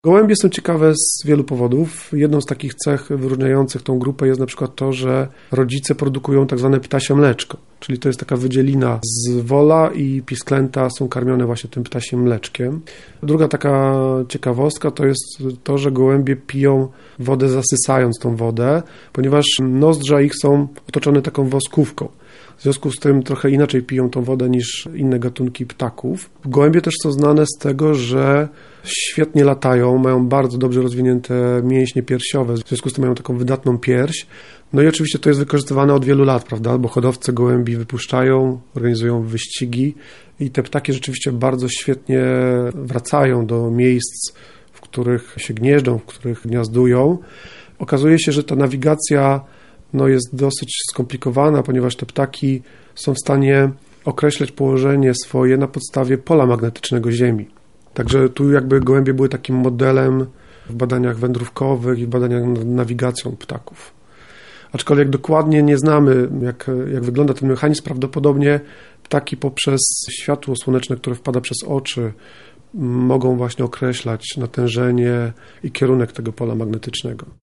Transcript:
Gołębie są ciekawe z wielu powodów. Jedną z takich cech wyróżniających tą grupę jest na przykład to, że rodzice produkują tak zwane ptasie mleczko, czyli to jest taka wydzielina z wola i pisklęta są karmione właśnie tym ptasiem mleczkiem. Druga taka ciekawostka to jest to, że gołębie piją wodę zasysając tą wodę, ponieważ nozdrza ich są otoczone taką woskówką. W związku z tym trochę inaczej piją tą wodę niż inne gatunki ptaków. Gołębie też są znane z tego, że świetnie latają, mają bardzo dobrze rozwinięte mięśnie piersiowe, w związku z tym mają taką wydatną pierś. No i oczywiście to jest wykorzystywane od wielu lat, prawda, bo hodowcy gołębi wypuszczają, organizują wyścigi i te ptaki rzeczywiście bardzo świetnie wracają do miejsc, w których się gnieżdżą, w których gniazdują. Okazuje się, że ta nawigacja jest dosyć skomplikowana, ponieważ te ptaki są w stanie określać położenie swoje na podstawie pola magnetycznego Ziemi. Także tu jakby gołębie były takim modelem w badaniach wędrówkowych i w badaniach nad nawigacją ptaków. Aczkolwiek dokładnie nie znamy, jak wygląda ten mechanizm, prawdopodobnie ptaki poprzez światło słoneczne, które wpada przez oczy, mogą właśnie określać natężenie i kierunek tego pola magnetycznego.